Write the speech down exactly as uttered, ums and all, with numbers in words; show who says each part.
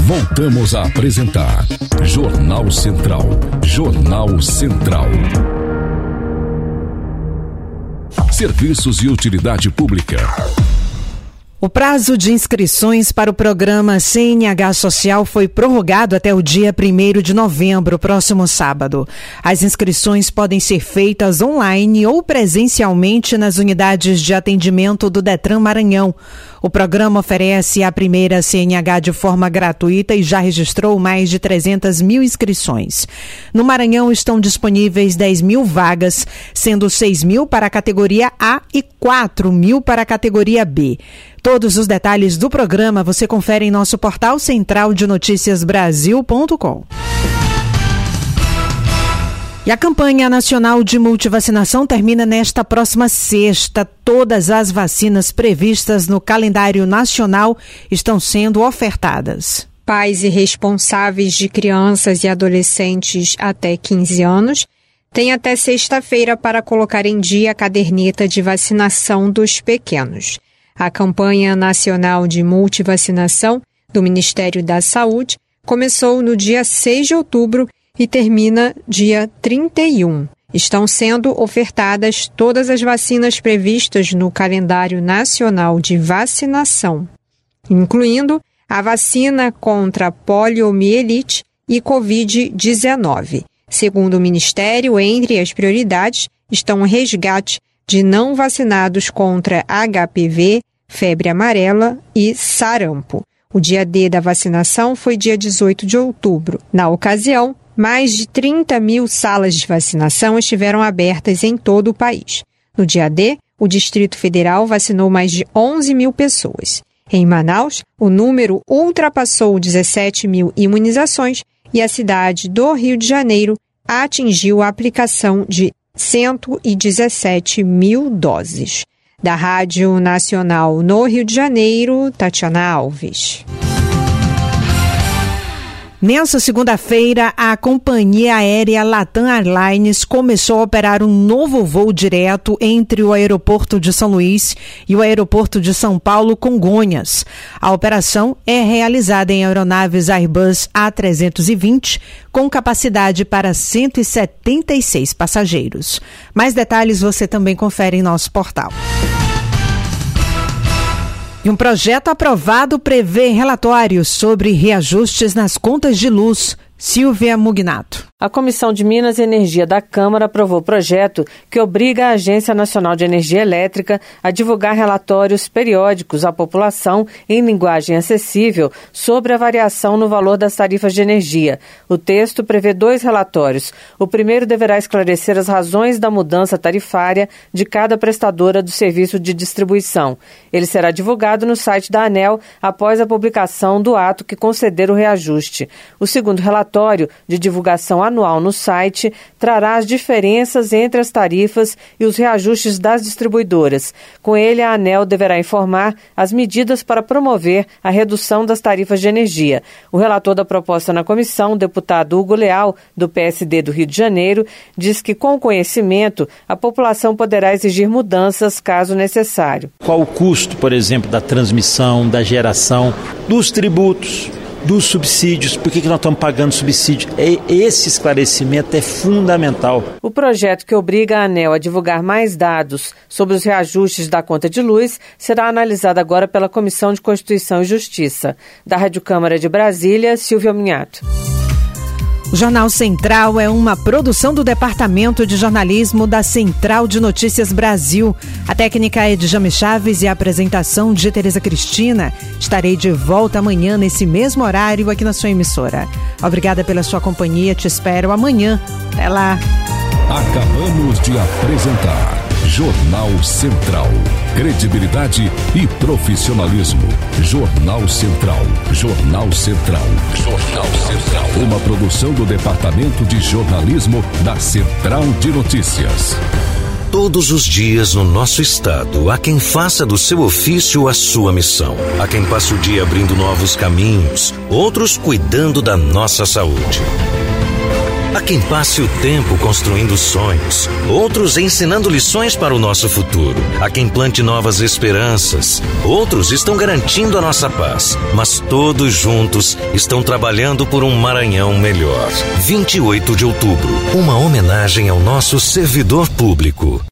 Speaker 1: Voltamos a apresentar Jornal Central. Jornal Central. Serviços e utilidade pública.
Speaker 2: O prazo de inscrições para o programa C N H Social foi prorrogado até o dia primeiro de novembro, próximo sábado. As inscrições podem ser feitas online ou presencialmente nas unidades de atendimento do Detran Maranhão. O programa oferece a primeira C N H de forma gratuita e já registrou mais de trezentas mil inscrições. No Maranhão estão disponíveis dez mil vagas, sendo seis mil para a categoria A e quatro mil para a categoria B. Todos os detalhes do programa você confere em nosso portal central de notícias brasil ponto com. E a campanha nacional de multivacinação termina nesta próxima sexta. Todas as vacinas previstas no calendário nacional estão sendo ofertadas.
Speaker 3: Pais e responsáveis de crianças e adolescentes até quinze anos têm até sexta-feira para colocar em dia a caderneta de vacinação dos pequenos. A campanha nacional de multivacinação do Ministério da Saúde começou no dia seis de outubro e termina dia trinta e um. Estão sendo ofertadas todas as vacinas previstas no calendário nacional de vacinação, incluindo a vacina contra poliomielite e covid dezenove. Segundo o Ministério, entre as prioridades estão o resgate de não vacinados contra H P V, febre amarela e sarampo. O dia D da vacinação foi dia dezoito de outubro. Na ocasião, mais de trinta mil salas de vacinação estiveram abertas em todo o país. No dia D, o Distrito Federal vacinou mais de onze mil pessoas. Em Manaus, o número ultrapassou dezessete mil imunizações e a cidade do Rio de Janeiro atingiu a aplicação de cento e dezessete mil doses. Da Rádio Nacional no Rio de Janeiro, Tatiana Alves.
Speaker 2: Nessa segunda-feira, a companhia aérea Latam Airlines começou a operar um novo voo direto entre o aeroporto de São Luís e o aeroporto de São Paulo, Congonhas. A operação é realizada em aeronaves Airbus A trezentos e vinte, com capacidade para cento e setenta e seis passageiros. Mais detalhes você também confere em nosso portal. E um projeto aprovado prevê relatórios sobre reajustes nas contas de luz. Silvia Mugnato.
Speaker 4: A Comissão de Minas e Energia da Câmara aprovou o projeto que obriga a Agência Nacional de Energia Elétrica a divulgar relatórios periódicos à população em linguagem acessível sobre a variação no valor das tarifas de energia. O texto prevê dois relatórios. O primeiro deverá esclarecer as razões da mudança tarifária de cada prestadora do serviço de distribuição. Ele será divulgado no site da ANEEL após a publicação do ato que conceder o reajuste. O segundo relatório de divulgação anual no site trará as diferenças entre as tarifas e os reajustes das distribuidoras. Com ele, a ANEEL deverá informar as medidas para promover a redução das tarifas de energia. O relator da proposta na comissão, o deputado Hugo Leal, do P S D do Rio de Janeiro, diz que, com o conhecimento, a população poderá exigir mudanças caso necessário.
Speaker 5: Qual o custo, por exemplo, da transmissão, da geração, dos tributos, dos subsídios, por que, que nós estamos pagando subsídio? Esse esclarecimento é fundamental.
Speaker 4: O projeto que obriga a ANEEL a divulgar mais dados sobre os reajustes da conta de luz será analisado agora pela Comissão de Constituição e Justiça. Da Rádio Câmara de Brasília, Silvia Minhato.
Speaker 2: O Jornal Central é uma produção do Departamento de Jornalismo da Central de Notícias Brasil. A técnica é de Jame Chaves e a apresentação de Tereza Cristina. Estarei de volta amanhã nesse mesmo horário aqui na sua emissora. Obrigada pela sua companhia, te espero amanhã. Até lá.
Speaker 1: Acabamos de apresentar Jornal Central. Credibilidade e profissionalismo. Jornal Central. Jornal Central. Jornal Central. Uma produção do Departamento de Jornalismo da Central de Notícias.
Speaker 6: Todos os dias no nosso estado, há quem faça do seu ofício a sua missão. Há quem passe o dia abrindo novos caminhos, outros cuidando da nossa saúde. Há quem passe o tempo construindo sonhos, outros ensinando lições para o nosso futuro. Há quem plante novas esperanças, outros estão garantindo a nossa paz. Mas todos juntos estão trabalhando por um Maranhão melhor. vinte e oito de outubro, uma homenagem ao nosso servidor público.